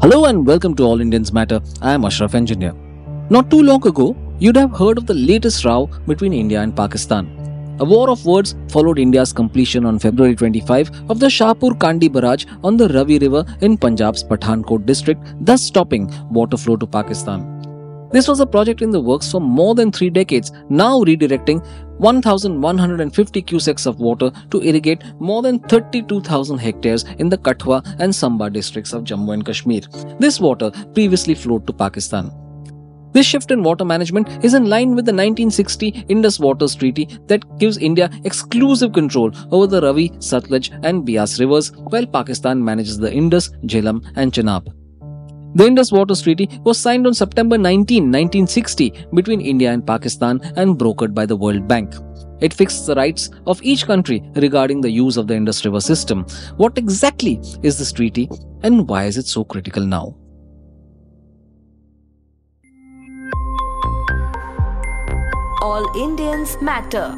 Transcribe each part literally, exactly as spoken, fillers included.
Hello and welcome to All Indians Matter. I am Ashraf Engineer. Not too long ago, you'd have heard of the latest row between India and Pakistan. A war of words followed India's completion on February twenty-fifth of the Shahpur Kandi barrage on the Ravi River in Punjab's Pathankot district, thus stopping water flow to Pakistan. This was a project in the works for more than three decades, now redirecting one thousand one hundred fifty cusecs of water to irrigate more than thirty-two thousand hectares in the Kathua and Samba districts of Jammu and Kashmir. This water previously flowed to Pakistan. This shift in water management is in line with the nineteen sixty Indus Waters Treaty that gives India exclusive control over the Ravi, Satluj and Beas rivers, while Pakistan manages the Indus, Jhelum and Chenab. The Indus Waters Treaty was signed on September nineteenth, nineteen sixty between India and Pakistan and brokered by the World Bank. It fixed the rights of each country regarding the use of the Indus River system. What exactly is this treaty and why is it so critical now? All Indians Matter.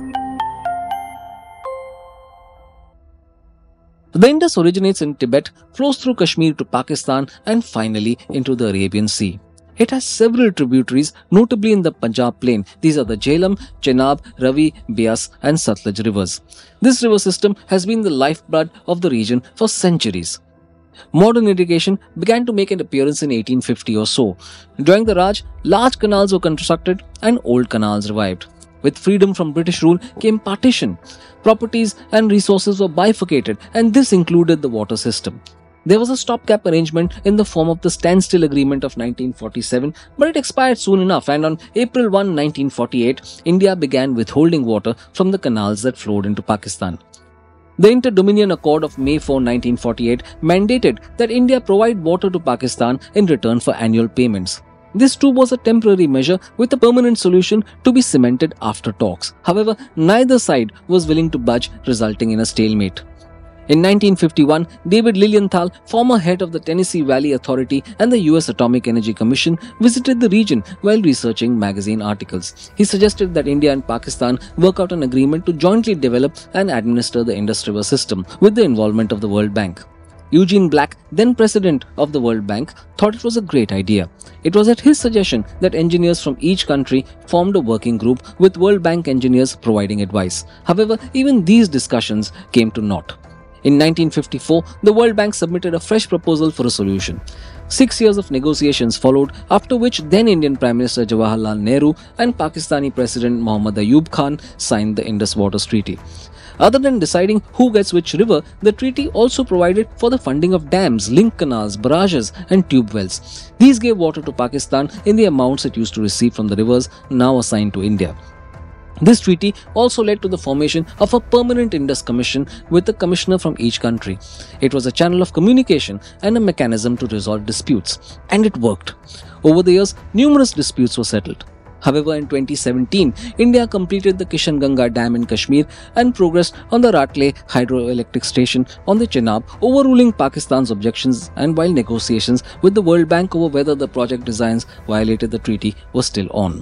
The Indus originates in Tibet, flows through Kashmir to Pakistan and finally into the Arabian Sea. It has several tributaries, notably in the Punjab plain. These are the Jhelum, Chenab, Ravi, Beas and Satluj rivers. This river system has been the lifeblood of the region for centuries. Modern irrigation began to make an appearance in eighteen fifty or so. During the Raj, large canals were constructed and old canals revived. With freedom from British rule came partition. Properties and resources were bifurcated, and this included the water system. There was a stopgap arrangement in the form of the Standstill Agreement of nineteen forty-seven, but it expired soon enough, and on April first, nineteen forty-eight, India began withholding water from the canals that flowed into Pakistan. The Inter-Dominion Accord of May fourth, nineteen forty-eight mandated that India provide water to Pakistan in return for annual payments. This too was a temporary measure with a permanent solution to be cemented after talks. However, neither side was willing to budge, resulting in a stalemate. In nineteen fifty-one, David Lilienthal, former head of the Tennessee Valley Authority and the U S Atomic Energy Commission, visited the region while researching magazine articles. He suggested that India and Pakistan work out an agreement to jointly develop and administer the Indus River system with the involvement of the World Bank. Eugene Black, then president of the World Bank, thought it was a great idea. It was at his suggestion that engineers from each country formed a working group with World Bank engineers providing advice. However, even these discussions came to naught. In nineteen fifty-four, the World Bank submitted a fresh proposal for a solution. Six years of negotiations followed, after which then Indian Prime Minister Jawaharlal Nehru and Pakistani President Muhammad Ayub Khan signed the Indus Waters Treaty. Other than deciding who gets which river, the treaty also provided for the funding of dams, link canals, barrages and tube wells. These gave water to Pakistan in the amounts it used to receive from the rivers now assigned to India. This treaty also led to the formation of a permanent Indus Commission with a commissioner from each country. It was a channel of communication and a mechanism to resolve disputes. And it worked. Over the years, numerous disputes were settled. However, in twenty seventeen, India completed the Kishanganga Dam in Kashmir and progressed on the Ratle hydroelectric station on the Chenab, overruling Pakistan's objections, and while negotiations with the World Bank over whether the project designs violated the treaty were still on.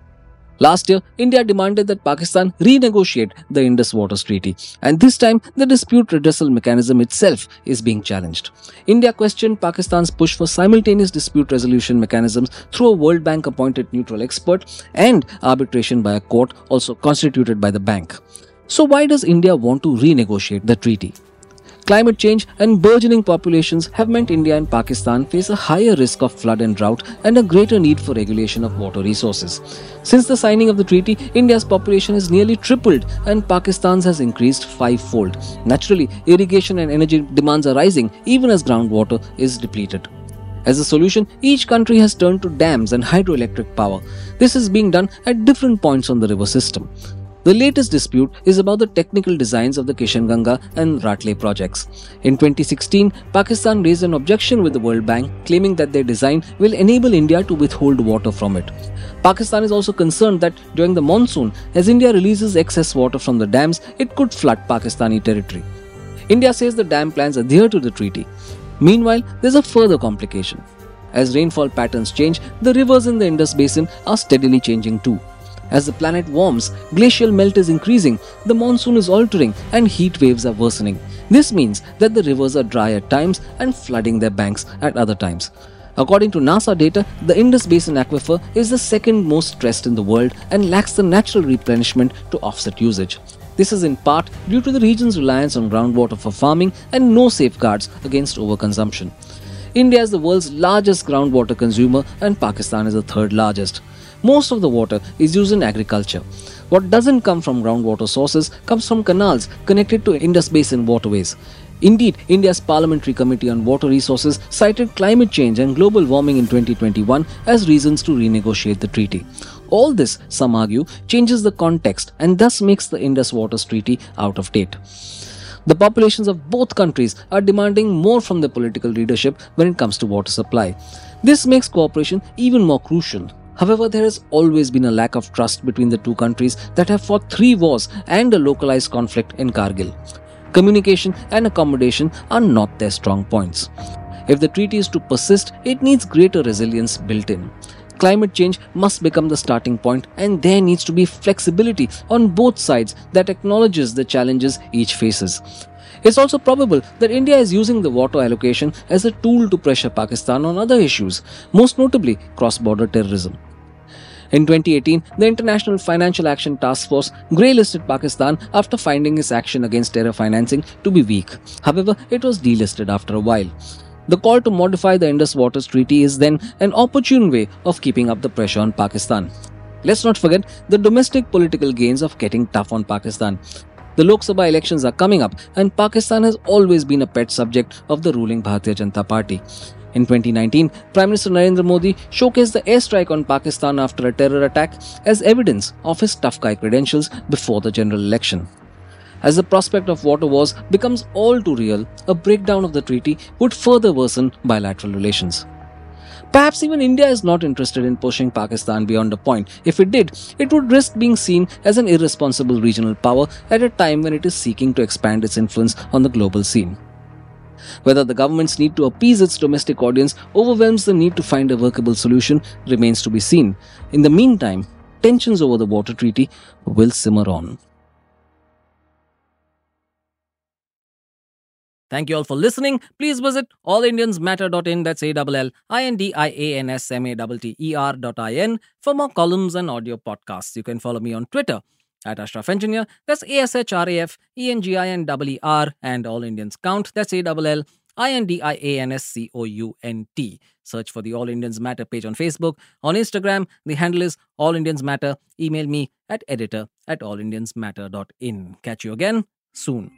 Last year, India demanded that Pakistan renegotiate the Indus Waters Treaty, and this time the dispute redressal mechanism itself is being challenged. India questioned Pakistan's push for simultaneous dispute resolution mechanisms through a World Bank appointed neutral expert and arbitration by a court also constituted by the bank. So why does India want to renegotiate the treaty? Climate change and burgeoning populations have meant India and Pakistan face a higher risk of flood and drought and a greater need for regulation of water resources. Since the signing of the treaty, India's population has nearly tripled and Pakistan's has increased fivefold. Naturally, irrigation and energy demands are rising even as groundwater is depleted. As a solution, each country has turned to dams and hydroelectric power. This is being done at different points on the river system. The latest dispute is about the technical designs of the Kishanganga and Ratle projects. In twenty sixteen, Pakistan raised an objection with the World Bank, claiming that their design will enable India to withhold water from it. Pakistan is also concerned that during the monsoon, as India releases excess water from the dams, it could flood Pakistani territory. India says the dam plans adhere to the treaty. Meanwhile, there's a further complication. As rainfall patterns change, the rivers in the Indus basin are steadily changing too. As the planet warms, glacial melt is increasing, the monsoon is altering, and heat waves are worsening. This means that the rivers are dry at times and flooding their banks at other times. According to NASA data, the Indus Basin Aquifer is the second most stressed in the world and lacks the natural replenishment to offset usage. This is in part due to the region's reliance on groundwater for farming and no safeguards against overconsumption. India is the world's largest groundwater consumer and Pakistan is the third largest. Most of the water is used in agriculture. What doesn't come from groundwater sources comes from canals connected to Indus Basin waterways. Indeed, India's Parliamentary Committee on Water Resources cited climate change and global warming in twenty twenty-one as reasons to renegotiate the treaty. All this, some argue, changes the context and thus makes the Indus Waters Treaty out of date. The populations of both countries are demanding more from the political leadership when it comes to water supply. This makes cooperation even more crucial. However, there has always been a lack of trust between the two countries that have fought three wars and a localized conflict in Kargil. Communication and accommodation are not their strong points. If the treaty is to persist, it needs greater resilience built in. Climate change must become the starting point, and there needs to be flexibility on both sides that acknowledges the challenges each faces. It's also probable that India is using the water allocation as a tool to pressure Pakistan on other issues, most notably cross-border terrorism. In twenty eighteen, the International Financial Action Task Force grey-listed Pakistan after finding its action against terror financing to be weak. However, it was delisted after a while. The call to modify the Indus Waters Treaty is then an opportune way of keeping up the pressure on Pakistan. Let's not forget the domestic political gains of getting tough on Pakistan. The Lok Sabha elections are coming up and Pakistan has always been a pet subject of the ruling Bharatiya Janata Party. In twenty nineteen, Prime Minister Narendra Modi showcased the airstrike on Pakistan after a terror attack as evidence of his tough guy credentials before the general election. As the prospect of water wars becomes all too real, a breakdown of the treaty would further worsen bilateral relations. Perhaps even India is not interested in pushing Pakistan beyond a point. If it did, it would risk being seen as an irresponsible regional power at a time when it is seeking to expand its influence on the global scene. Whether the government's need to appease its domestic audience overwhelms the need to find a workable solution remains to be seen. In the meantime, tensions over the water treaty will simmer on. Thank you all for listening. Please visit all indians matter dot in, that's A L L I N D I A N S M A T T E R dot I N for more columns and audio podcasts. You can follow me on Twitter at Ashraf Engineer, that's A S H R A F E N G I N E E R, and All Indians Count, that's A L L I N D I A N S C O U N T. Search for the All Indians Matter page on Facebook. On Instagram, the handle is All Indians Matter. Email me at editor at all indians matter dot in. Catch you again soon.